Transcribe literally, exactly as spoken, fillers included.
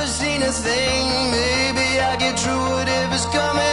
seen a thing. Maybe I get through whatever's coming.